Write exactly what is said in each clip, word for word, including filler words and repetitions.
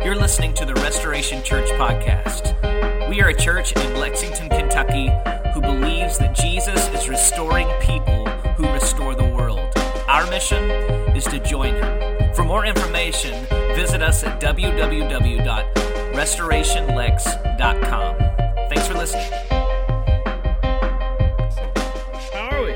You're listening to the Restoration Church podcast. We are a church in Lexington, Kentucky, who believes that Jesus is restoring people who restore the world. Our mission is to join him. For more information, visit us at w w w dot restoration lex dot com. Thanks for listening. How are we?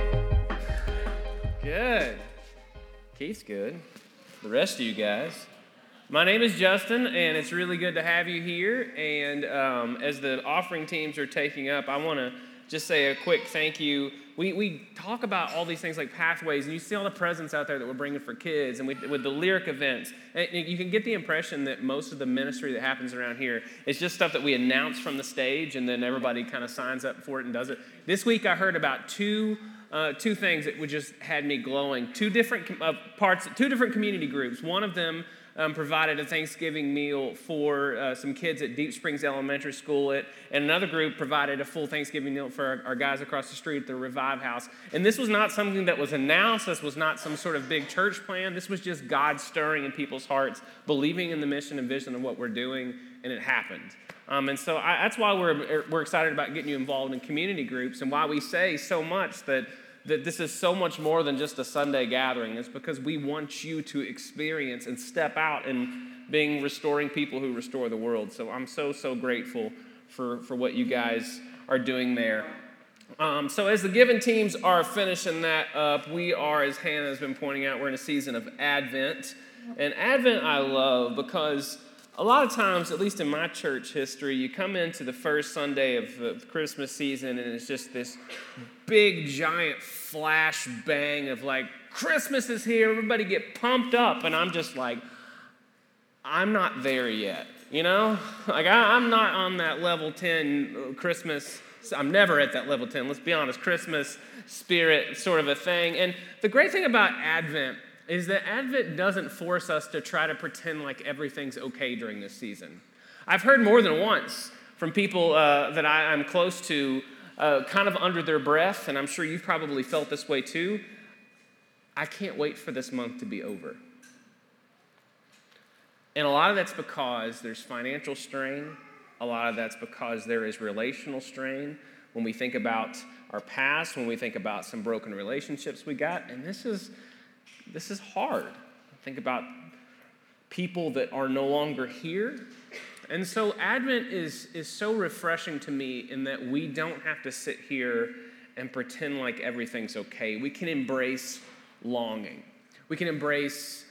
Good. Keith's good. The rest of you guys. My name is Justin, and it's really good to have you here. And um, as the offering teams are taking up, I want to just say a quick thank you. We we talk about all these things like pathways, and you see all the presents out there that we're bringing for kids, and we, with the lyric events. And you can get the impression that most of the ministry that happens around here is just stuff that we announce from the stage, and then everybody kind of signs up for it and does it. This week I heard about two uh, two things that would just had me glowing. Two different uh, parts, two different community groups. One of them Um, provided a Thanksgiving meal for uh, some kids at Deep Springs Elementary School, at, and another group provided a full Thanksgiving meal for our, our guys across the street at the Revive House. And this was not something that was announced. This was not some sort of big church plan. This was just God stirring in people's hearts, believing in the mission and vision of what we're doing, and it happened. Um, and so I, that's why we're we're excited about getting you involved in community groups, and why we say so much that that this is so much more than just a Sunday gathering. It's because we want you to experience and step out in being restoring people who restore the world. So I'm so, so grateful for, for what you guys are doing there. Um, so as the given teams are finishing that up, we are, as Hannah has been pointing out, we're in a season of Advent. And Advent I love because a lot of times, at least in my church history, you come into the first Sunday of the Christmas season and it's just this big, giant flash bang of like, Christmas is here, everybody get pumped up. And I'm just like, I'm not there yet, you know? Like, I, I'm not on that level ten Christmas. I'm never at that level ten, let's be honest, Christmas spirit sort of a thing. And the great thing about Advent is that Advent doesn't force us to try to pretend like everything's okay during this season. I've heard more than once from people uh, that I, I'm close to, uh, kind of under their breath, and I'm sure you've probably felt this way too, I can't wait for this month to be over. And a lot of that's because there's financial strain. A lot of that's because there is relational strain when we think about our past, when we think about some broken relationships we got, and this is This is hard. Think about people that are no longer here. And so Advent is, is so refreshing to me in that we don't have to sit here and pretend like everything's okay. We can embrace longing. We can embrace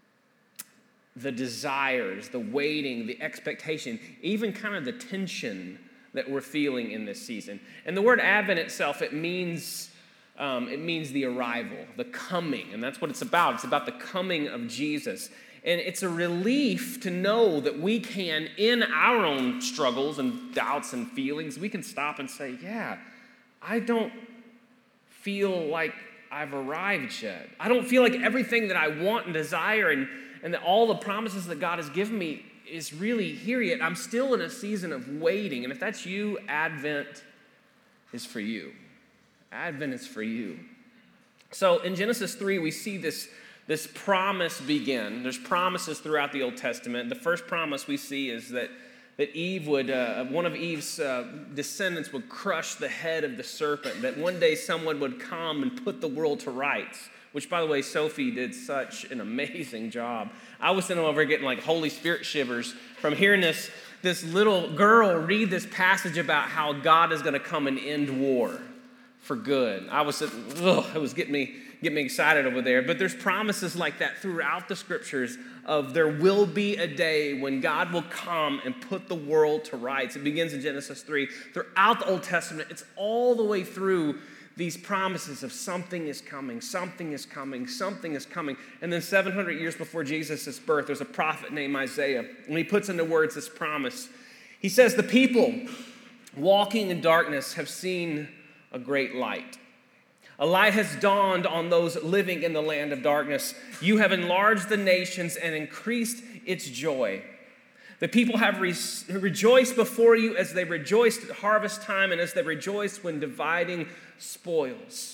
the desires, the waiting, the expectation, even kind of the tension that we're feeling in this season. And the word Advent itself, it means... Um, it means the arrival, the coming, and that's what it's about. It's about the coming of Jesus. And it's a relief to know that we can, in our own struggles and doubts and feelings, we can stop and say, yeah, I don't feel like I've arrived yet. I don't feel like everything that I want and desire and, and that all the promises that God has given me is really here yet. I'm still in a season of waiting. And if that's you, Advent is for you. Advent is for you. So in Genesis three, we see this, this promise begin. There's promises throughout the Old Testament. The first promise we see is that, that Eve would, uh, one of Eve's uh, descendants would crush the head of the serpent, that one day someone would come and put the world to rights, which, by the way, Sophie did such an amazing job. I was sitting over getting like Holy Spirit shivers from hearing this, this little girl read this passage about how God is going to come and end war for good. I was, ugh, it was getting me, getting me excited over there. But there's promises like that throughout the scriptures of there will be a day when God will come and put the world to rights. It begins in Genesis three. Throughout the Old Testament, it's all the way through these promises of something is coming, something is coming, something is coming. And then seven hundred years before Jesus' birth, there's a prophet named Isaiah, and he puts into words this promise. He says, the people walking in darkness have seen a great light. A light has dawned on those living in the land of darkness. You have enlarged the nations and increased its joy. The people have re- rejoiced before you as they rejoiced at harvest time and as they rejoiced when dividing spoils.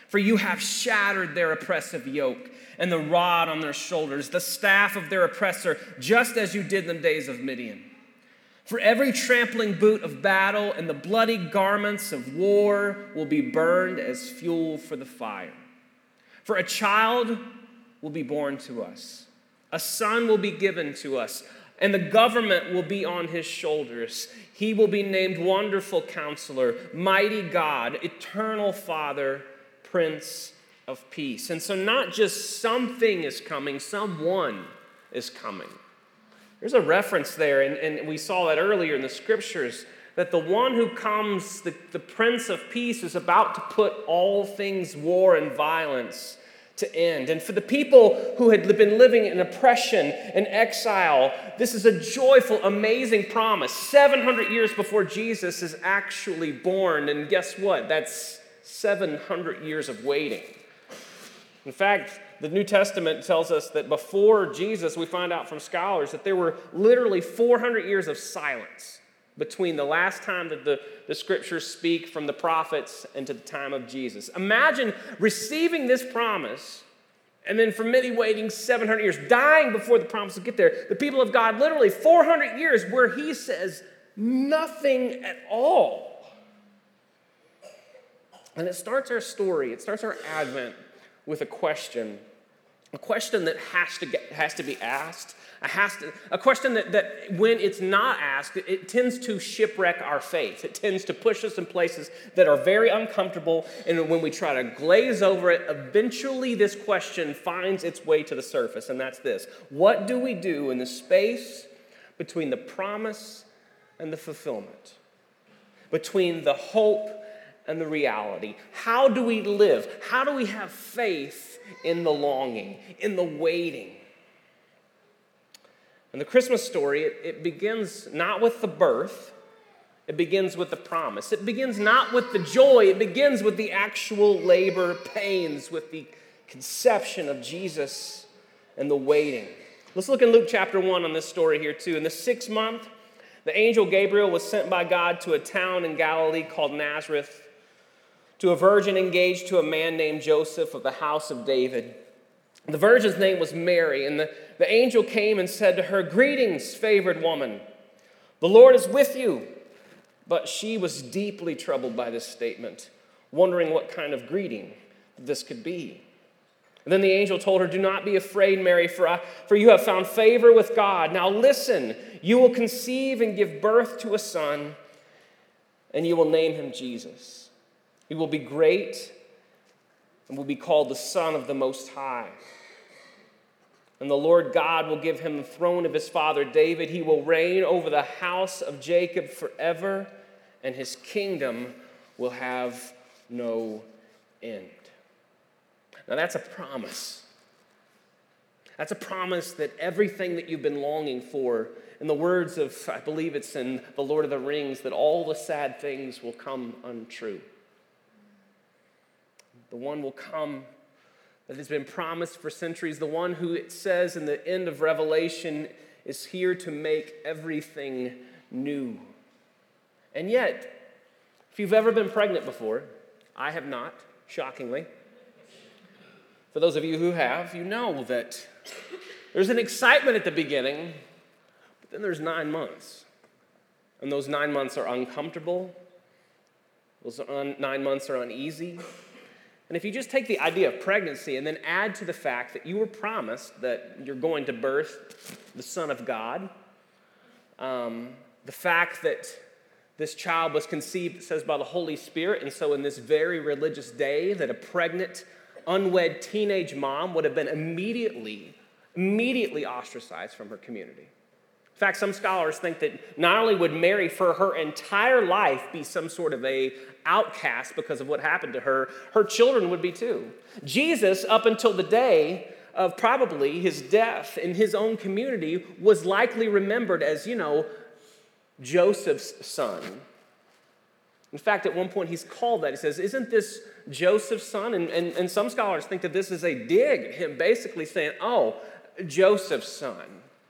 For you have shattered their oppressive yoke and the rod on their shoulders, the staff of their oppressor, just as you did in the days of Midian. For every trampling boot of battle and the bloody garments of war will be burned as fuel for the fire. For a child will be born to us, a son will be given to us, and the government will be on his shoulders. He will be named Wonderful Counselor, Mighty God, Eternal Father, Prince of Peace. And so not just something is coming, someone is coming. There's a reference there, and, and we saw that earlier in the scriptures, that the one who comes, the, the Prince of Peace, is about to put all things war and violence to end. And for the people who had been living in oppression and exile, this is a joyful, amazing promise. seven hundred years before Jesus is actually born, and guess what? That's seven hundred years of waiting. In fact, the New Testament tells us that before Jesus, we find out from scholars that there were literally four hundred years of silence between the last time that the, the scriptures speak from the prophets and to the time of Jesus. Imagine receiving this promise and then for many waiting seven hundred years, dying before the promise will get there. The people of God, literally four hundred years where he says nothing at all. And it starts our story, it starts our Advent with a question, a question that has to get, has to be asked, a, has to, a question that, that when it's not asked, it, it tends to shipwreck our faith. It tends to push us in places that are very uncomfortable, and when we try to glaze over it, eventually this question finds its way to the surface, and that's this. What do we do in the space between the promise and the fulfillment? Between the hope and the reality? How do we live? How do we have faith in the longing, in the waiting? And the Christmas story, it, it begins not with the birth, it begins with the promise. It begins not with the joy, it begins with the actual labor pains, with the conception of Jesus and the waiting. Let's look in Luke chapter one on this story here too. In the sixth month, the angel Gabriel was sent by God to a town in Galilee called Nazareth, to a virgin engaged to a man named Joseph of the house of David. The virgin's name was Mary, and the, the angel came and said to her, "Greetings, favored woman, the Lord is with you." But she was deeply troubled by this statement, wondering what kind of greeting this could be. And then the angel told her, "Do not be afraid, Mary, for, I, for you have found favor with God. Now listen, you will conceive and give birth to a son, and you will name him Jesus. He will be great and will be called the Son of the Most High. And the Lord God will give him the throne of his father David. He will reign over the house of Jacob forever, and his kingdom will have no end." Now that's a promise. That's a promise that everything that you've been longing for, in the words of, I believe it's in The Lord of the Rings, that all the sad things will come untrue. The one will come that has been promised for centuries, the one who it says in the end of Revelation is here to make everything new. And yet, if you've ever been pregnant before, I have not, shockingly. For those of you who have, you know that there's an excitement at the beginning, but then there's nine months. And those nine months are uncomfortable. Those un- nine months are uneasy. And if you just take the idea of pregnancy and then add to the fact that you were promised that you're going to birth the Son of God, um, the fact that this child was conceived, it says, by the Holy Spirit, and so in this very religious day that a pregnant, unwed teenage mom would have been immediately, immediately ostracized from her community. In fact, some scholars think that not only would Mary for her entire life be some sort of a outcast because of what happened to her, her children would be too. Jesus, up until the day of probably his death in his own community, was likely remembered as, you know, Joseph's son. In fact, at one point he's called that. He says, "Isn't this Joseph's son?" And, and, and some scholars think that this is a dig at him basically saying, "Oh, Joseph's son."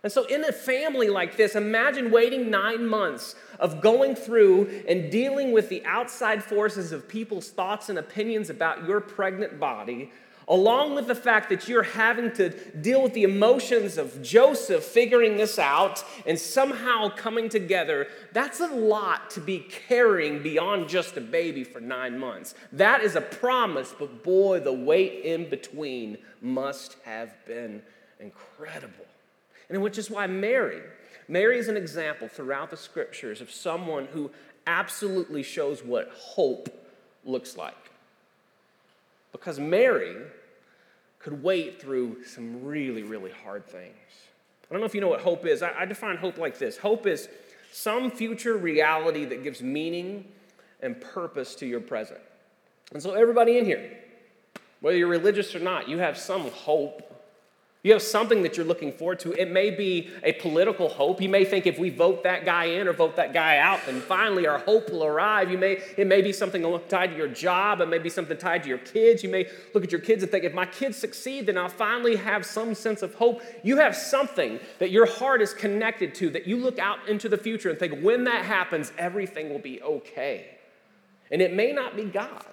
And so in a family like this, imagine waiting nine months of going through and dealing with the outside forces of people's thoughts and opinions about your pregnant body, along with the fact that you're having to deal with the emotions of Joseph figuring this out and somehow coming together. That's a lot to be carrying beyond just a baby for nine months. That is a promise, but boy, the wait in between must have been incredible. And which is why Mary, Mary is an example throughout the scriptures of someone who absolutely shows what hope looks like. Because Mary could wait through some really, really hard things. I don't know if you know what hope is. I, I define hope like this. Hope is some future reality that gives meaning and purpose to your present. And so everybody in here, whether you're religious or not, you have some hope. You have something that you're looking forward to. It may be a political hope. You may think if we vote that guy in or vote that guy out, then finally our hope will arrive. You may, it may be something tied to your job. It may be something tied to your kids. You may look at your kids and think, if my kids succeed, then I'll finally have some sense of hope. You have something that your heart is connected to, that you look out into the future and think, when that happens, everything will be okay. And it may not be God.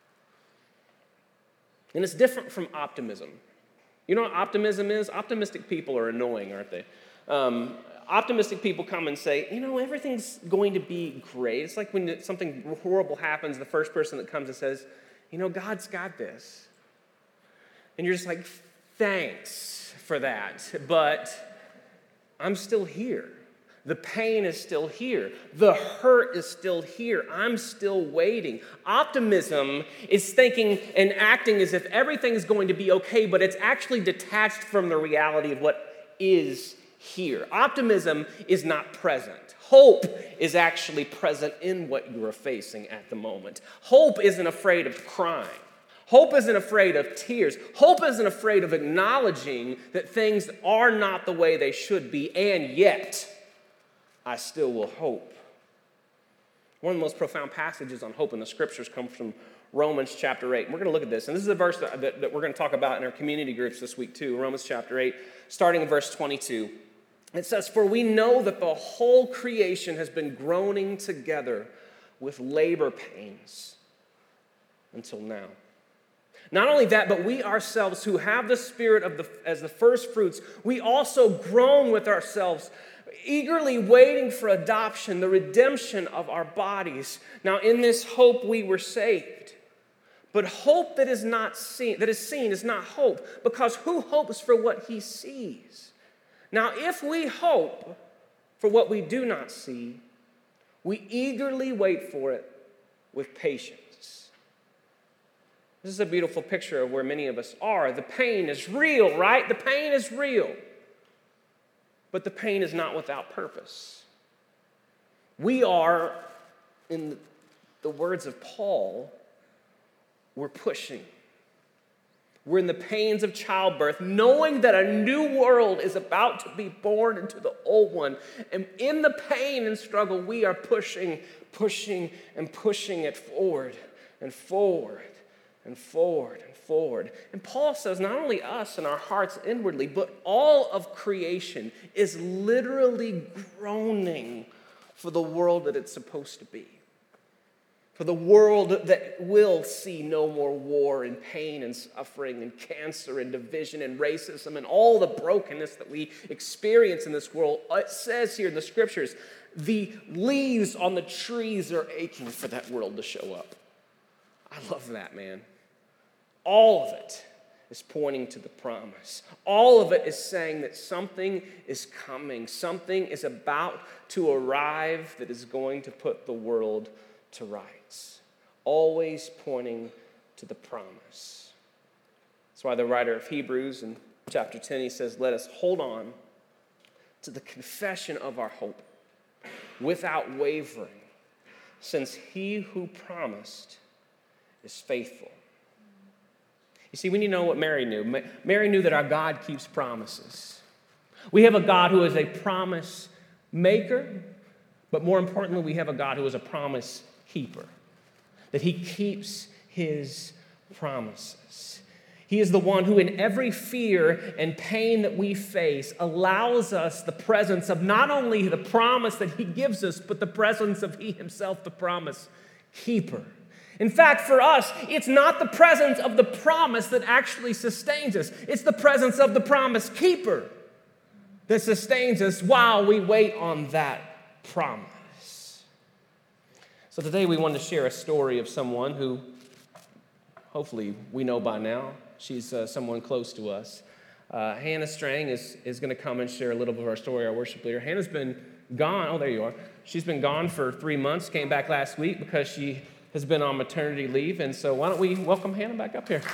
And it's different from optimism. You know what optimism is? Optimistic people are annoying, aren't they? Um, optimistic people come and say, you know, everything's going to be great. It's like when something horrible happens, the first person that comes and says, you know, God's got this. And you're just like, thanks for that, but I'm still here. The pain is still here. The hurt is still here. I'm still waiting. Optimism is thinking and acting as if everything is going to be okay, but it's actually detached from the reality of what is here. Optimism is not present. Hope is actually present in what you are facing at the moment. Hope isn't afraid of crying. Hope isn't afraid of tears. Hope isn't afraid of acknowledging that things are not the way they should be, and yet I still will hope. One of the most profound passages on hope in the scriptures comes from Romans chapter eight. And we're going to look at this. And this is a verse that, that, that we're going to talk about in our community groups this week too. Romans chapter eight, starting in verse twenty-two. It says, "For we know that the whole creation has been groaning together with labor pains until now. Not only that, but we ourselves who have the Spirit of the, as the first fruits, we also groan with ourselves, eagerly waiting for adoption, the redemption of our bodies. Now in this hope we were saved. But hope that is not seen, that is seen is not hope, because who hopes for what he sees? Now if we hope for what we do not see, we eagerly wait for it with patience." This is a beautiful picture of where many of us are. The pain is real, right? The pain is real. But the pain is not without purpose. We are, in the words of Paul, we're pushing. We're in the pains of childbirth, knowing that a new world is about to be born into the old one. And in the pain and struggle, we are pushing, pushing, and pushing it forward and forward and forward and forward. And Paul says not only us and our hearts inwardly, but all of creation is literally groaning for the world that it's supposed to be. For the world that will see no more war and pain and suffering and cancer and division and racism and all the brokenness that we experience in this world. It says here in the scriptures, the leaves on the trees are aching for that world to show up. I love that, man. All of it is pointing to the promise. All of it is saying that something is coming. Something is about to arrive that is going to put the world to rights. Always pointing to the promise. That's why the writer of Hebrews in chapter ten, he says, "Let us hold on to the confession of our hope without wavering, since he who promised is faithful." You see, we need to know what Mary knew. Mary knew that our God keeps promises. We have a God who is a promise maker, but more importantly, we have a God who is a promise keeper, that he keeps his promises. He is the one who in every fear and pain that we face allows us the presence of not only the promise that he gives us, but the presence of he himself, the promise keeper. In fact, for us, it's not the presence of the promise that actually sustains us. It's the presence of the promise keeper that sustains us while we wait on that promise. So today we want to share a story of someone who hopefully we know by now. She's uh, someone close to us. Uh, Hannah Strang is, is going to come and share a little bit of our story, our worship leader. Hannah's been gone. Oh, there you are. She's been gone for three months, came back last week because she has been on maternity leave. And so why don't we welcome Hannah back up here.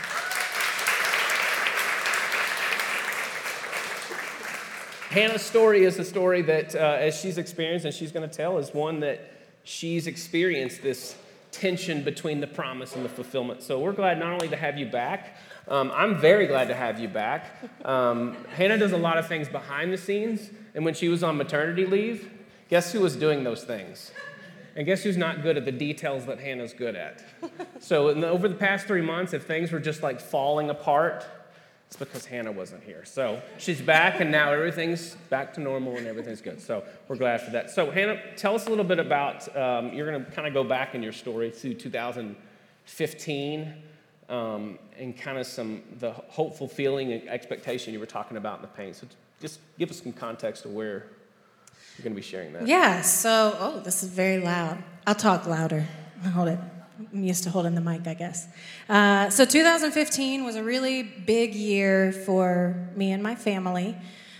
Hannah's story is a story that, uh, as she's experienced and she's going to tell, is one that she's experienced this tension between the promise and the fulfillment. So we're glad not only to have you back, um, I'm very glad to have you back. Um, Hannah does a lot of things behind the scenes, and when she was on maternity leave, guess who was doing those things? And guess who's not good at the details that Hannah's good at? So in the, over the past three months, if things were just like falling apart, it's because Hannah wasn't here. So she's back, and now everything's back to normal, and everything's good. So we're glad for that. So Hannah, tell us a little bit about, um, you're going to kind of go back in your story to two thousand fifteen, um, and kind of some, the hopeful feeling and expectation you were talking about in the pain. So just give us some context of where you're going to be sharing that. Yeah, so, oh, this is very loud. I'll talk louder. I'll hold it. I'm used to holding the mic, I guess. Uh, so two thousand fifteen was a really big year for me and my family.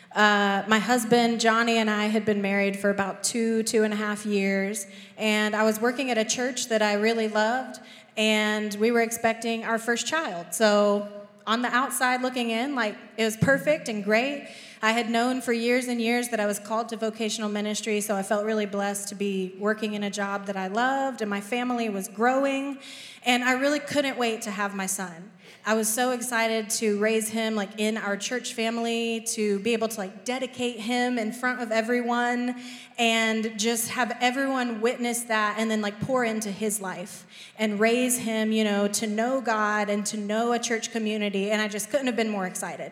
Uh, my husband, Johnny, and I had been married for about two, two and a half years, and I was working at a church that I really loved, and we were expecting our first child. So on the outside looking in, like, it was perfect and great. I had known for years and years that I was called to vocational ministry, so I felt really blessed to be working in a job that I loved, and my family was growing, and I really couldn't wait to have my son. I was so excited to raise him, like, in our church family, to be able to, like, dedicate him in front of everyone and just have everyone witness that and then, like, pour into his life and raise him, you know, to know God and to know a church community, and I just couldn't have been more excited.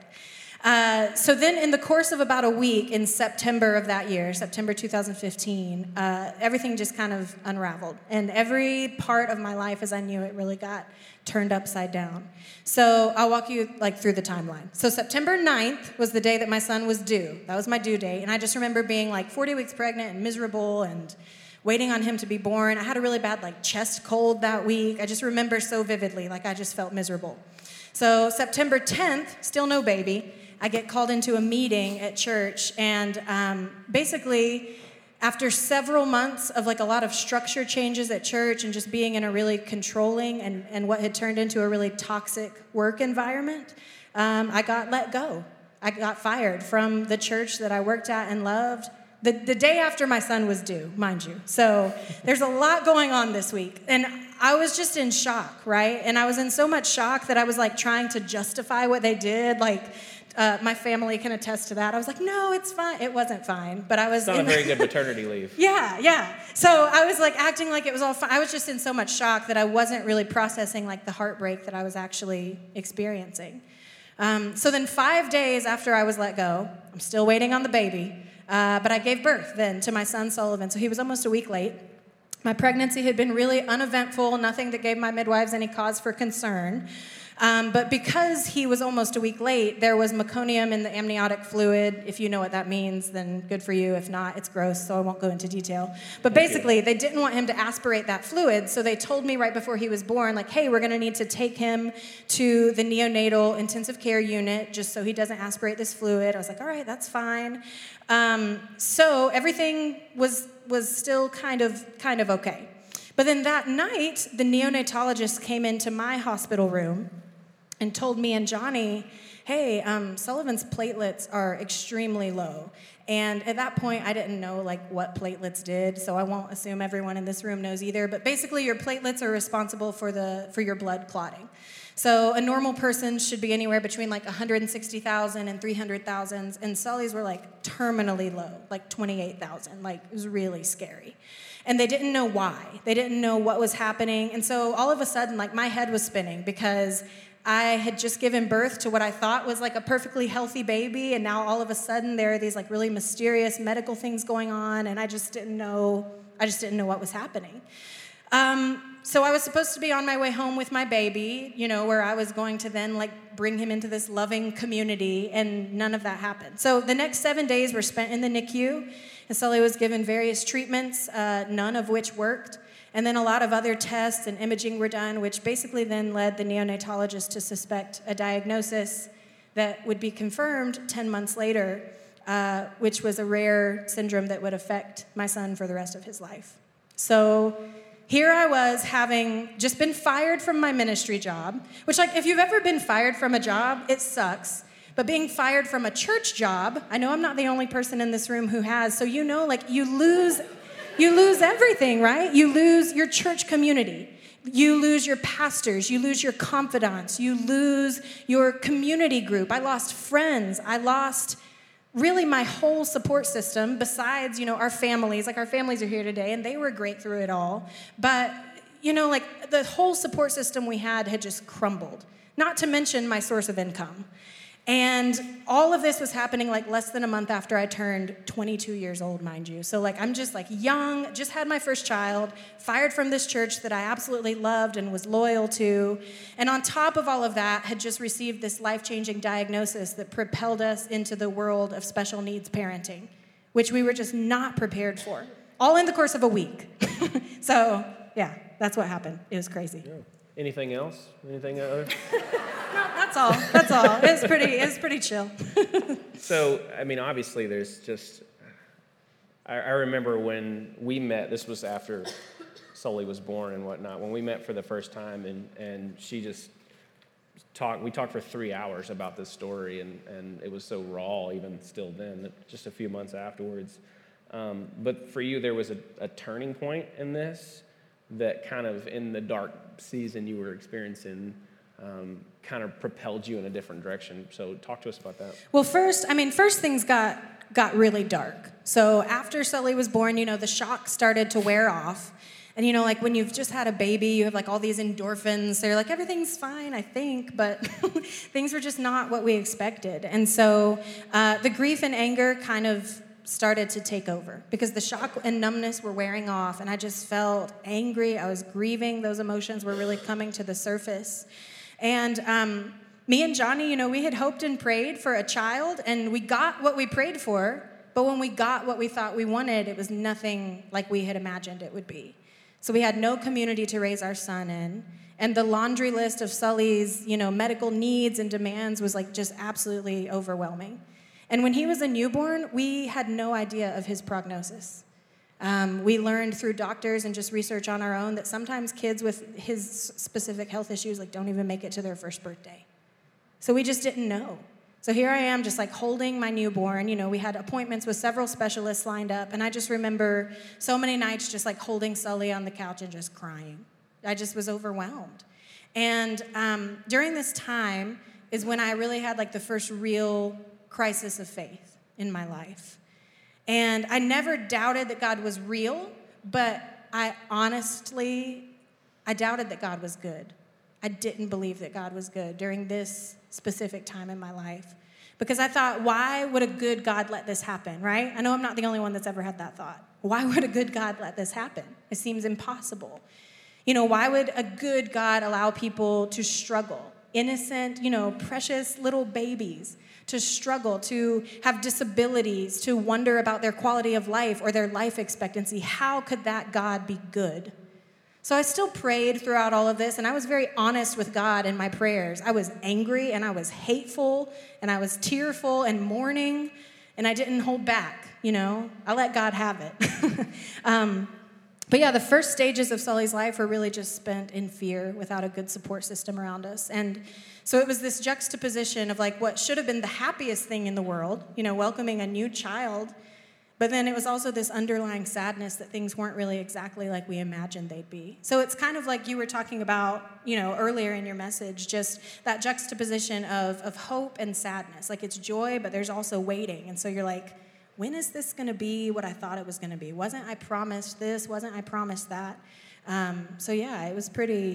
Uh, so then in the course of about a week in September of that year, September two thousand fifteen, uh, everything just kind of unraveled. And every part of my life as I knew it really got turned upside down. So I'll walk you like through the timeline. So September ninth was the day that my son was due. That was my due date. And I just remember being like forty weeks pregnant and miserable and waiting on him to be born. I had a really bad like chest cold that week. I just remember so vividly, like I just felt miserable. So September tenth, still no baby. I get called into a meeting at church, and um, basically, after several months of like a lot of structure changes at church and just being in a really controlling and, and what had turned into a really toxic work environment, um, I got let go. I got fired from the church that I worked at and loved the, the day after my son was due, mind you. So there's a lot going on this week, and I was just in shock, right? And I was in so much shock that I was like trying to justify what they did, like, Uh, my family can attest to that. I was like, no, it's fine. It wasn't fine, but I was... It's not a very good maternity leave. Yeah, yeah. So I was like acting like it was all fine. I was just in so much shock that I wasn't really processing like the heartbreak that I was actually experiencing. Um, so then five days after I was let go, I'm still waiting on the baby, uh, but I gave birth then to my son Sullivan. So he was almost a week late. My pregnancy had been really uneventful, nothing that gave my midwives any cause for concern. Um, but because he was almost a week late, there was meconium in the amniotic fluid. If you know what that means, then good for you. If not, it's gross, so I won't go into detail. But basically, they didn't want him to aspirate that fluid, so they told me right before he was born, like, hey, we're going to need to take him to the neonatal intensive care unit just so he doesn't aspirate this fluid. I was like, all right, that's fine. Um, so everything was was still kind of kind of okay. But then that night, the neonatologist came into my hospital room and told me and Johnny, hey, um, Sullivan's platelets are extremely low. And at that point, I didn't know like what platelets did, so I won't assume everyone in this room knows either. But basically, your platelets are responsible for the for your blood clotting. So a normal person should be anywhere between like one hundred sixty thousand and three hundred thousand, and Sully's were like terminally low, like twenty-eight thousand. Like, it was really scary. And they didn't know why. They didn't know what was happening. And so all of a sudden, like, my head was spinning because I had just given birth to what I thought was like a perfectly healthy baby, and now all of a sudden there are these like really mysterious medical things going on, and I just didn't know, I just didn't know what was happening. Um, so I was supposed to be on my way home with my baby, you know, where I was going to then like bring him into this loving community, and none of that happened. So the next seven days were spent in the N I C U, and Sully was given various treatments, uh, none of which worked. And then a lot of other tests and imaging were done, which basically then led the neonatologist to suspect a diagnosis that would be confirmed ten months later, uh, which was a rare syndrome that would affect my son for the rest of his life. So here I was, having just been fired from my ministry job, which, like, if you've ever been fired from a job, it sucks. But being fired from a church job, I know I'm not the only person in this room who has, so you know, like, you lose... You lose everything, right? You lose your church community. You lose your pastors. You lose your confidants. You lose your community group. I lost friends. I lost really my whole support system besides, you know, our families. Like, our families are here today, and they were great through it all. But, you know, like, the whole support system we had had just crumbled, not to mention my source of income. And all of this was happening like less than a month after I turned twenty-two years old, mind you. So like I'm just like young, just had my first child, fired from this church that I absolutely loved and was loyal to. And on top of all of that, had just received this life-changing diagnosis that propelled us into the world of special needs parenting, which we were just not prepared for, all in the course of a week. So yeah, that's what happened. It was crazy. Yeah. Anything else? Anything other? No, that's all. That's all. It's pretty. It's pretty chill. So, I mean, obviously, there's just. I, I remember when we met. This was after Sully was born and whatnot. When we met for the first time, and and she just talked. We talked for three hours about this story, and and it was so raw, even still then. That just a few months afterwards. Um, but for you, there was a, a turning point in this that kind of, in the dark season you were experiencing, um, kind of propelled you in a different direction. So talk to us about that. Well, first, I mean, first things got got really dark. So after Sully was born, you know, the shock started to wear off. And, you know, like when you've just had a baby, you have like all these endorphins. They're like, everything's fine, I think, but things were just not what we expected. And so uh, the grief and anger kind of started to take over because the shock and numbness were wearing off, and I just felt angry. I was grieving. Those emotions were really coming to the surface. And um, me and Johnny, you know, we had hoped and prayed for a child, and we got what we prayed for, but when we got what we thought we wanted, it was nothing like we had imagined it would be. So we had no community to raise our son in, and the laundry list of Sully's, you know, medical needs and demands was like just absolutely overwhelming. And when he was a newborn, we had no idea of his prognosis. Um, we learned through doctors and just research on our own that sometimes kids with his specific health issues like don't even make it to their first birthday. So we just didn't know. So here I am just like holding my newborn. You know, we had appointments with several specialists lined up, and I just remember so many nights just like holding Sully on the couch and just crying. I just was overwhelmed. And um, during this time is when I really had like the first real crisis of faith in my life. And I never doubted that God was real, but I honestly, I doubted that God was good. I didn't believe that God was good during this specific time in my life because I thought, why would a good God let this happen, right? I know I'm not the only one that's ever had that thought. Why would a good God let this happen? It seems impossible. You know, why would a good God allow people to struggle? Innocent, you know, precious little babies to struggle, to have disabilities, to wonder about their quality of life or their life expectancy. How could that God be good? So I still prayed throughout all of this, and I was very honest with God in my prayers. I was angry, and I was hateful, and I was tearful and mourning, and I didn't hold back, you know. I let God have it. um, but yeah, the first stages of Sully's life were really just spent in fear without a good support system around us. And so it was this juxtaposition of like what should have been the happiest thing in the world, you know, welcoming a new child. But then it was also this underlying sadness that things weren't really exactly like we imagined they'd be. So it's kind of like you were talking about, you know, earlier in your message, just that juxtaposition of, of hope and sadness. Like it's joy, but there's also waiting. And so you're like, when is this going to be what I thought it was going to be? Wasn't I promised this? Wasn't I promised that? Um, so yeah, it was pretty,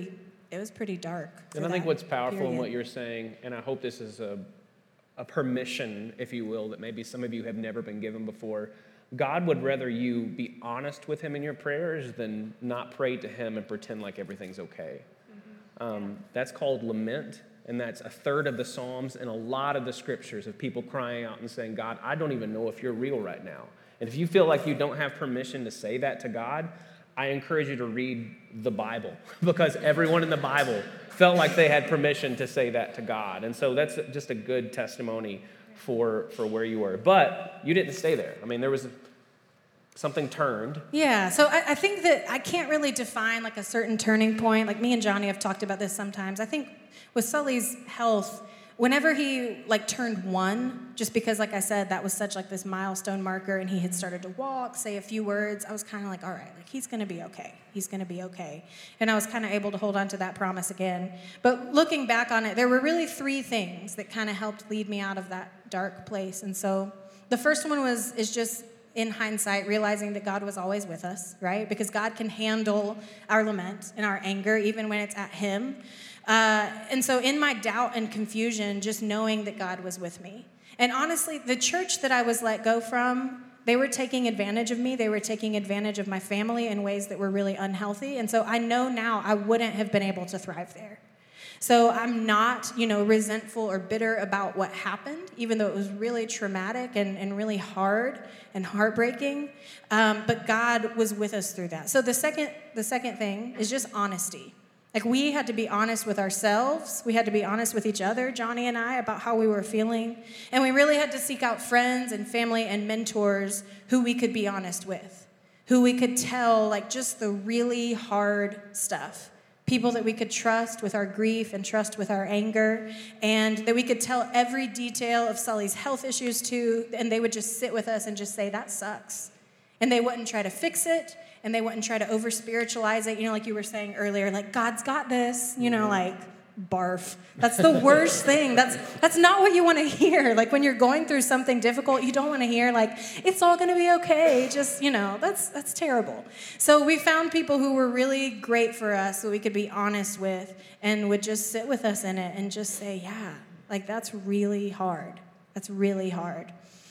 it was pretty dark. And I think what's powerful period. in what you're saying, and I hope this is a, a permission, if you will, that maybe some of you have never been given before. God would rather you be honest with him in your prayers than not pray to him and pretend like everything's okay. Mm-hmm. Um, that's called lament, and that's a third of the Psalms and a lot of the scriptures of people crying out and saying, God, I don't even know if you're real right now. And if you feel like you don't have permission to say that to God, I encourage you to read the Bible, because everyone in the Bible felt like they had permission to say that to God. And so that's just a good testimony for for where you were. But you didn't stay there. I mean, there was something turned. Yeah, so I, I think that I can't really define like a certain turning point. Like me and Johnny have talked about this sometimes. I think with Sully's health, whenever he like turned one, just because like I said, that was such like this milestone marker, and he had started to walk, say a few words, I was kind of like, all right, like he's going to be okay. He's going to be okay. And I was kind of able to hold on to that promise again. But looking back on it, there were really three things that kind of helped lead me out of that dark place. And so the first one was is just in hindsight, realizing that God was always with us, right? Because God can handle our lament and our anger, even when it's at him. Uh, and so in my doubt and confusion, just knowing that God was with me. And honestly, the church that I was let go from, they were taking advantage of me. They were taking advantage of my family in ways that were really unhealthy. And so I know now I wouldn't have been able to thrive there. So I'm not, you know, resentful or bitter about what happened, even though it was really traumatic and, and really hard and heartbreaking. Um, but God was with us through that. So the second, the second thing is just honesty. Like, we had to be honest with ourselves. We had to be honest with each other, Johnny and I, about how we were feeling. And we really had to seek out friends and family and mentors who we could be honest with, who we could tell, like, just the really hard stuff. People that we could trust with our grief and trust with our anger, and that we could tell every detail of Sully's health issues to, and they would just sit with us and just say, that sucks. And they wouldn't try to fix it, and they wouldn't try to over-spiritualize it, you know, like you were saying earlier, like, God's got this, you know, like, barf. That's the worst thing. That's that's not what you want to hear. Like, when you're going through something difficult, you don't want to hear, like, it's all going to be okay. Just, you know, that's that's terrible. So we found people who were really great for us, who we could be honest with, and would just sit with us in it and just say, yeah, like, that's really hard. That's really hard.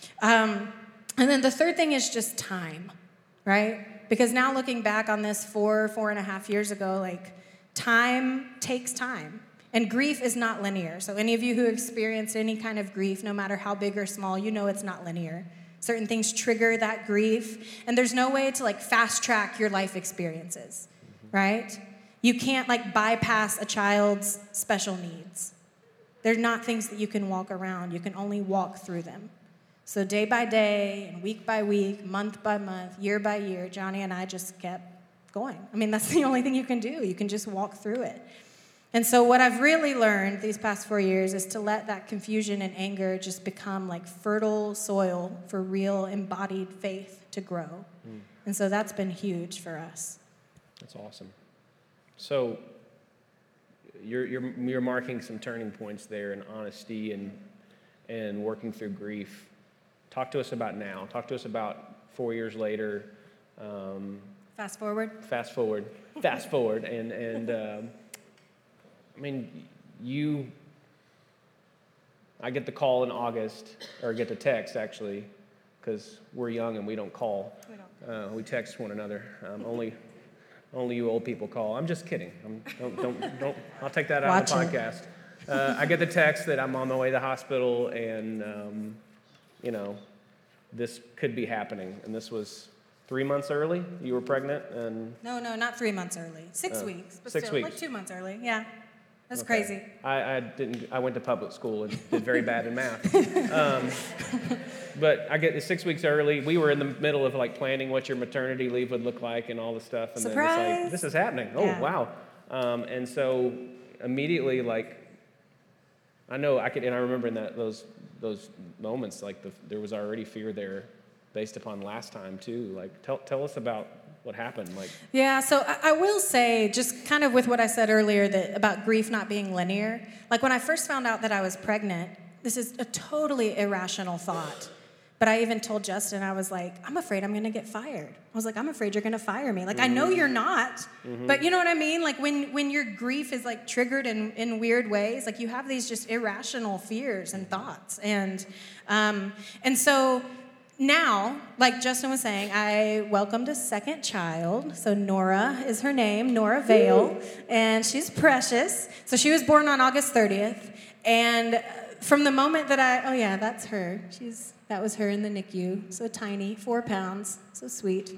Um, and then the third thing is just time, right? Because now looking back on this four, four and a half years ago, like, time takes time. And grief is not linear. So any of you who experience any kind of grief, no matter how big or small, you know it's not linear. Certain things trigger that grief. And there's no way to, like, fast track your life experiences, right? You can't, like, bypass a child's special needs. They're not things that you can walk around. You can only walk through them. So day by day, and week by week, month by month, year by year, Johnny and I just kept going. I mean, that's the only thing you can do. You can just walk through it. And so what I've really learned these past four years is to let that confusion and anger just become like fertile soil for real embodied faith to grow. Mm. And so that's been huge for us. That's awesome. So you're you're you're marking some turning points there in honesty and and working through grief. Talk to us about now. Talk to us about four years later. Um, fast forward. Fast forward. Fast forward. And and um, I mean, you. I get the call in August, or get the text actually, because we're young and we don't call. We don't. Uh, we text one another. Um, only, only you old people call. I'm just kidding. I'm, don't don't don't. I'll take that out Watch of the podcast. Uh, I get the text that I'm on the way to the hospital, and um, you know, this could be happening. And this was three months early. You were pregnant, and no, no, not three months early. Six uh, weeks, but six still, weeks. like two months early. Yeah, that's okay. crazy. I, I didn't. I went to public school and did very bad in math. Um, but I get six weeks early. We were in the middle of like planning what your maternity leave would look like and all the stuff. And Surprise! Then it's like, this is happening. Oh yeah. wow! Um, and so immediately, like. I know I could, and I remember in that those those moments, like the, there was already fear there, based upon last time too. Like, tell tell us about what happened. Like, yeah, so I, I will say, just kind of with what I said earlier, that about grief not being linear. Like, when I first found out that I was pregnant, this is a totally irrational thought, but But I even told Justin, I was like, I'm afraid I'm going to get fired. I was like, I'm afraid you're going to fire me. Like, mm-hmm. I know you're not, mm-hmm. but you know what I mean? Like, when, when your grief is, like, triggered in, in weird ways, like, you have these just irrational fears and thoughts. And, um, and so now, like Justin was saying, I welcomed a second child. So Nora is her name, Nora Vale, and she's precious. So she was born on August thirtieth. And from the moment that I, oh, yeah, that's her. She's... That was her in the N I C U, so tiny, four pounds, so sweet.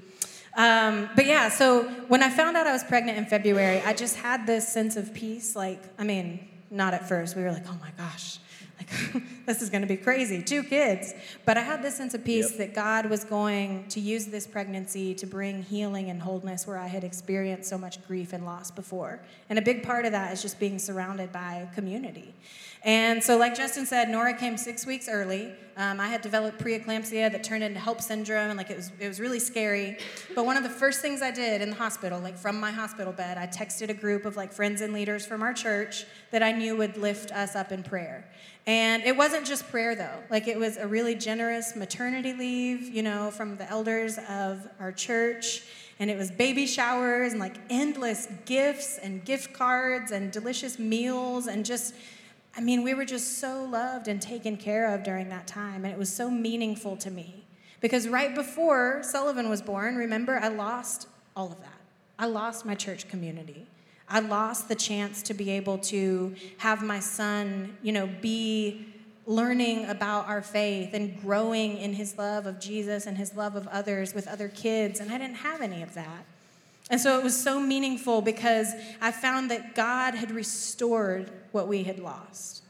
Um, but yeah, so when I found out I was pregnant in February, I just had this sense of peace. Like, I mean, not at first. We were like, oh my gosh, like this is going to be crazy, two kids. But I had this sense of peace yep. that God was going to use this pregnancy to bring healing and wholeness where I had experienced so much grief and loss before. And a big part of that is just being surrounded by community. And so like Justin said, Nora came six weeks early. Um, I had developed preeclampsia that turned into HELLP syndrome, and like it was it was really scary. But one of the first things I did in the hospital, like from my hospital bed, I texted a group of like friends and leaders from our church that I knew would lift us up in prayer. And it wasn't just prayer though. Like it was a really generous maternity leave, you know, from the elders of our church. And it was baby showers and like endless gifts and gift cards and delicious meals and just... I mean, we were just so loved and taken care of during that time, and it was so meaningful to me. Because right before Sullivan was born, remember, I lost all of that. I lost my church community. I lost the chance to be able to have my son, you know, be learning about our faith and growing in his love of Jesus and his love of others with other kids, and I didn't have any of that. And so it was so meaningful because I found that God had restored what we had lost,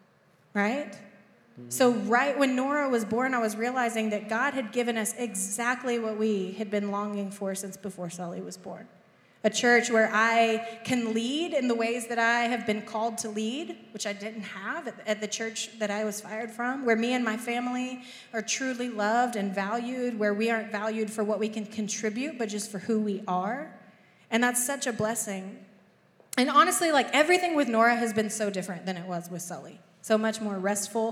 right? Mm-hmm. So right when Nora was born, I was realizing that God had given us exactly what we had been longing for since before Sully was born. A church where I can lead in the ways that I have been called to lead, which I didn't have at, at the church that I was fired from, where me and my family are truly loved and valued, where we aren't valued for what we can contribute, but just for who we are. And that's such a blessing. And honestly, like everything with Nora has been so different than it was with Sully. So much more restful.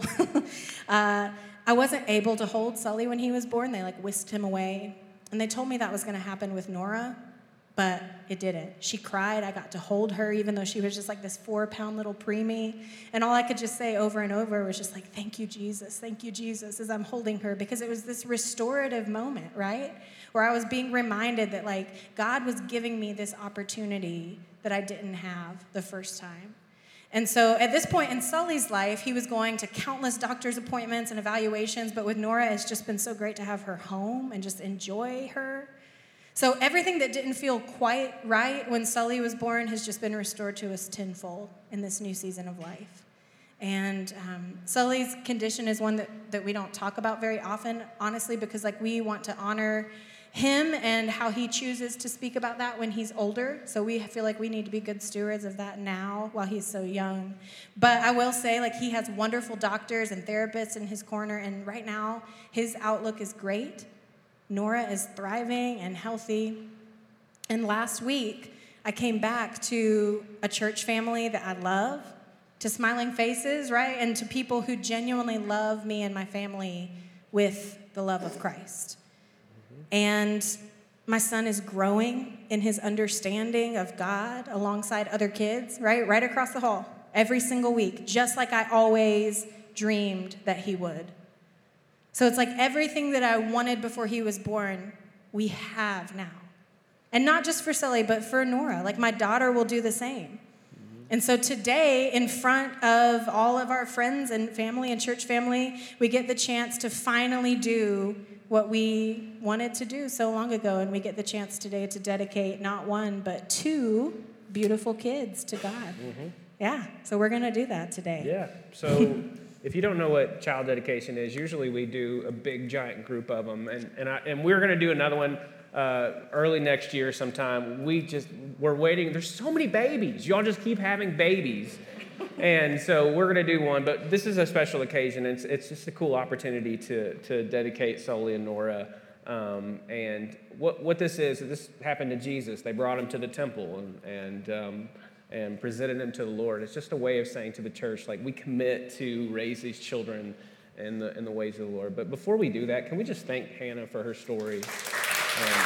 uh, I wasn't able to hold Sully when he was born. They like whisked him away. And they told me that was going to happen with Nora. But it didn't. She cried. I got to hold her even though she was just like this four-pound little preemie. And all I could just say over and over was just like, thank you, Jesus. Thank you, Jesus, as I'm holding her. Because it was this restorative moment, right? Where I was being reminded that like God was giving me this opportunity that I didn't have the first time. And so at this point in Sully's life, he was going to countless doctor's appointments and evaluations. But with Nora, it's just been so great to have her home and just enjoy her. So everything that didn't feel quite right when Sully was born has just been restored to us tenfold in this new season of life. And um, Sully's condition is one that, that we don't talk about very often, honestly, because like we want to honor him and how he chooses to speak about that when he's older. So we feel like we need to be good stewards of that now while he's so young. But I will say, like, he has wonderful doctors and therapists in his corner, and right now his outlook is great. Nora is thriving and healthy. And last week, I came back to a church family that I love, to smiling faces, right? And to people who genuinely love me and my family with the love of Christ. Mm-hmm. And my son is growing in his understanding of God alongside other kids, right? Right across the hall, every single week, just like I always dreamed that he would. So it's like everything that I wanted before he was born, we have now. And not just for Sully, but for Nora. Like my daughter will do the same. Mm-hmm. And so today, in front of all of our friends and family and church family, we get the chance to finally do what we wanted to do so long ago. And we get the chance today to dedicate not one, but two beautiful kids to God. Mm-hmm. Yeah, so we're going to do that today. Yeah, so... If you don't know what child dedication is, usually we do a big, giant group of them. And and, I, and we're going to do another one uh, early next year sometime. We just, we're waiting. There's so many babies. Y'all just keep having babies. And so we're going to do one. But this is a special occasion. It's it's just a cool opportunity to, to dedicate Sully and Nora. Um, and what, what this is, this happened to Jesus. They brought him to the temple and... and um, and presented them to the Lord. It's just a way of saying to the church, like, we commit to raise these children in the in the ways of the Lord. But before we do that, can we just thank Hannah for her story? Um,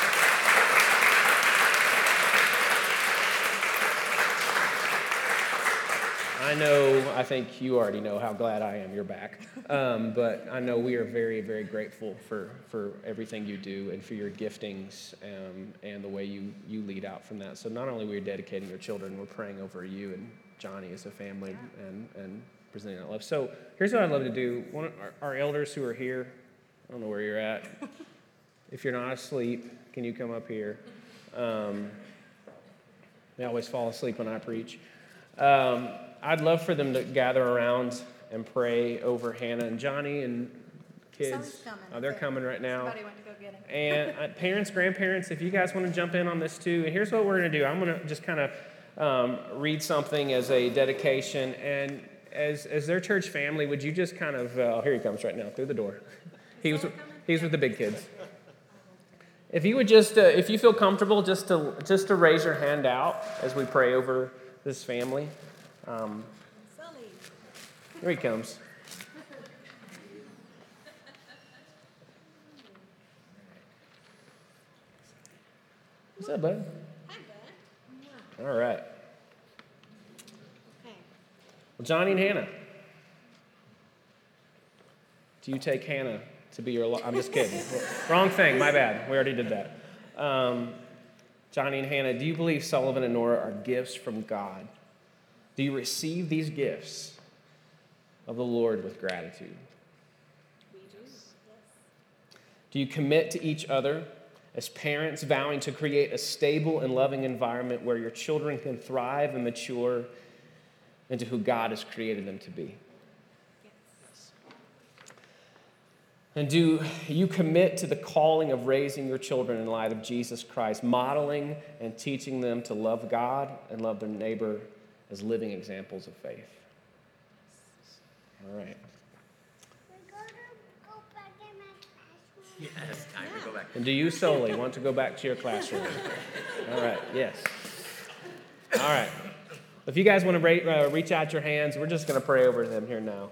I know, I think you already know how glad I am you're back. Um, but I know we are very, very grateful for, for everything you do and for your giftings um, and the way you, you lead out from that. So not only are we dedicating your children, we're praying over you and Johnny as a family and, and presenting that love. So here's what I'd love to do. One of our, our elders who are here, I don't know where you're at. If you're not asleep, can you come up here? Um, they always fall asleep when I preach. Um, I'd love for them to gather around and pray over Hannah and Johnny and kids. Oh, they're coming right now. Somebody went to go get him. And uh, parents, grandparents, if you guys want to jump in on this too. And here's what we're going to do. I'm going to just kind of um, read something as a dedication. And as as their church family, would you just kind of, uh, oh, here he comes right now through the door. He was, he's with the big kids. If you would just, uh, if you feel comfortable, just to just to raise your hand out as we pray over this family. Um, here he comes. What's up, bud? Hi, bud. All right. Okay. Well, Johnny and Hannah, do you take Hannah to be your... Lo- I'm just kidding. Wrong thing. My bad. We already did that. Um, Johnny and Hannah, do you believe Sullivan and Nora are gifts from God? Do you receive these gifts of the Lord with gratitude? We do. Yes. Do you commit to each other as parents, vowing to create a stable and loving environment where your children can thrive and mature into who God has created them to be? Yes. And do you commit to the calling of raising your children in light of Jesus Christ, modeling and teaching them to love God and love their neighbor as living examples of faith? All right. We're going to go back in my classroom. Yes, time to go back. And do you solely want to go back to your classroom? All right, yes. All right. If you guys want to re- uh, reach out your hands, we're just going to pray over them here now.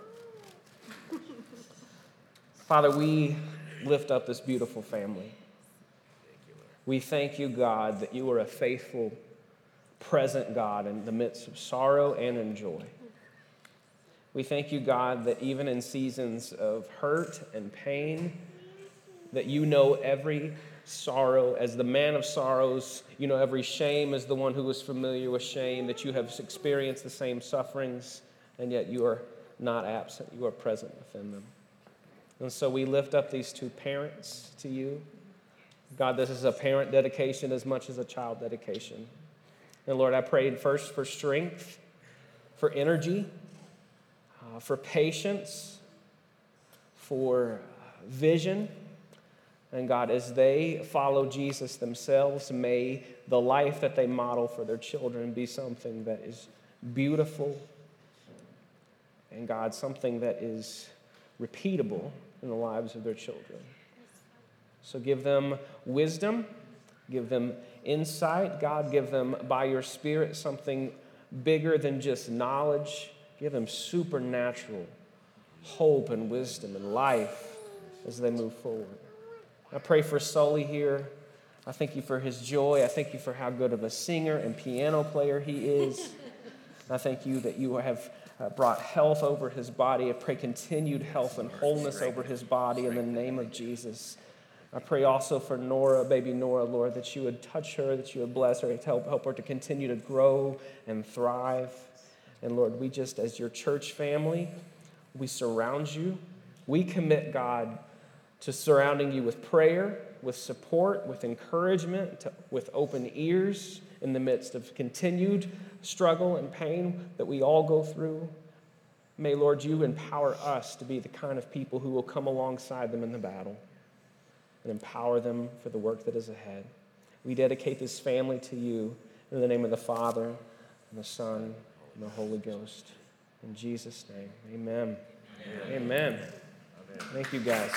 Father, we lift up this beautiful family. We thank you, God, that you are a faithful, present God in the midst of sorrow and in joy. We thank you, God, that even in seasons of hurt and pain, that you know every sorrow. As the man of sorrows, you know every shame as the one who was familiar with shame, that you have experienced the same sufferings, and yet you are not absent. You are present within them. And so we lift up these two parents to you. God, this is a parent dedication as much as a child dedication. And Lord, I prayed first for strength, for energy, uh, for patience, for vision. And God, as they follow Jesus themselves, may the life that they model for their children be something that is beautiful. And God, something that is repeatable in the lives of their children. So give them wisdom, give them insight. God, give them by your Spirit something bigger than just knowledge. Give them supernatural hope and wisdom and life as they move forward. I pray for Sully here. I thank you for his joy. I thank you for how good of a singer and piano player he is. I thank you that you have uh, brought health over his body. I pray continued health and wholeness over his body in the name of Jesus. I pray also for Nora, baby Nora, Lord, that you would touch her, that you would bless her, help, help her to continue to grow and thrive. And Lord, we just, as your church family, we surround you. We commit, God, to surrounding you with prayer, with support, with encouragement, to, with open ears in the midst of continued struggle and pain that we all go through. May, Lord, you empower us to be the kind of people who will come alongside them in the battle and empower them for the work that is ahead. We dedicate this family to you in the name of the Father, and the Son, and the Holy Ghost. In Jesus' name, amen. Amen. Amen. Amen. Thank you, guys.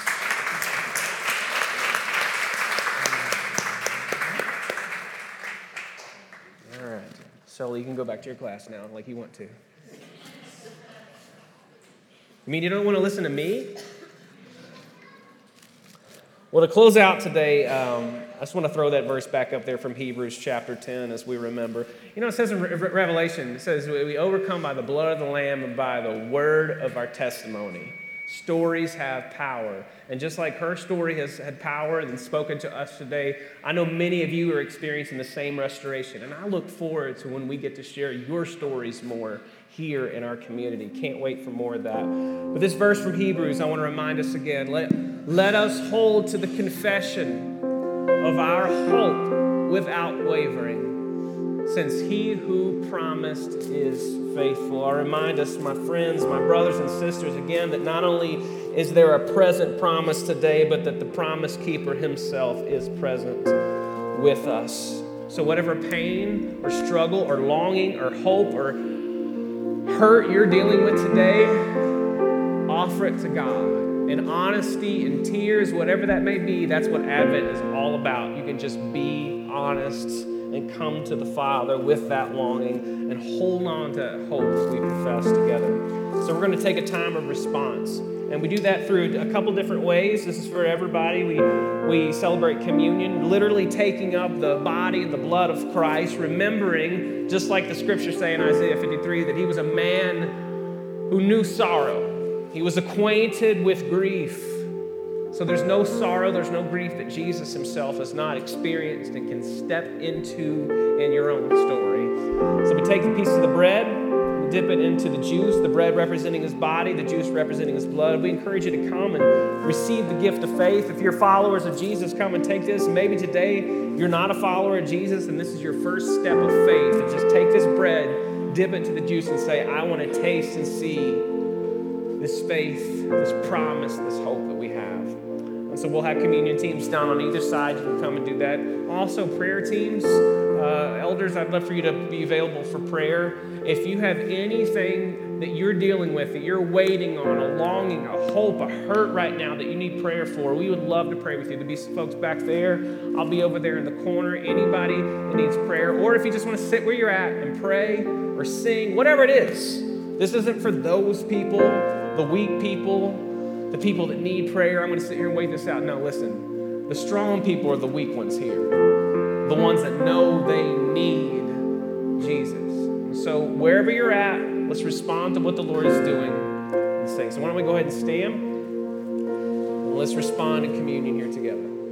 All right. So you can go back to your class now like you want to. You mean you don't want to listen to me? Well, to close out today, um, I just want to throw that verse back up there from Hebrews chapter ten as we remember. You know, it says in Re- Revelation, it says, we overcome by the blood of the Lamb and by the word of our testimony. Stories have power. And just like her story has had power and spoken to us today, I know many of you are experiencing the same restoration. And I look forward to when we get to share your stories more here in our community. Can't wait for more of that. But this verse from Hebrews, I want to remind us again, let, let us hold to the confession of our hope without wavering, since he who promised is faithful. I remind us, my friends, my brothers and sisters, again, that not only is there a present promise today, but that the promise keeper himself is present with us. So whatever pain or struggle or longing or hope or hurt you're dealing with today, offer it to God. In honesty, in tears, whatever that may be, that's what Advent is all about. You can just be honest and come to the Father with that longing and hold on to hope that we profess together. So we're going to take a time of response. And we do that through a couple different ways. This is for everybody. We, we celebrate communion, literally taking up the body and the blood of Christ, remembering, just like the scriptures say in Isaiah fifty-three, that he was a man who knew sorrow. He was acquainted with grief. So there's no sorrow, there's no grief that Jesus himself has not experienced and can step into in your own story. So we take a piece of the bread, we dip it into the juice, the bread representing his body, the juice representing his blood. We encourage you to come and receive the gift of faith. If you're followers of Jesus, come and take this. Maybe today you're not a follower of Jesus and this is your first step of faith. And just take this bread, dip it into the juice and say, I want to taste and see this faith, this promise, this hope that we have. And so we'll have communion teams down on either side. You can come and do that. Also, prayer teams, uh, elders, I'd love for you to be available for prayer. If you have anything that you're dealing with, that you're waiting on, a longing, a hope, a hurt right now that you need prayer for, we would love to pray with you. There'll be some folks back there. I'll be over there in the corner. Anybody that needs prayer, or if you just want to sit where you're at and pray or sing, whatever it is. This isn't for those people, the weak people, the people that need prayer. I'm going to sit here and wait this out. No, listen. The strong people are the weak ones here. The ones that know they need Jesus. And so wherever you're at, let's respond to what the Lord is doing and sing. So why don't we go ahead and stand? And let's respond in communion here together.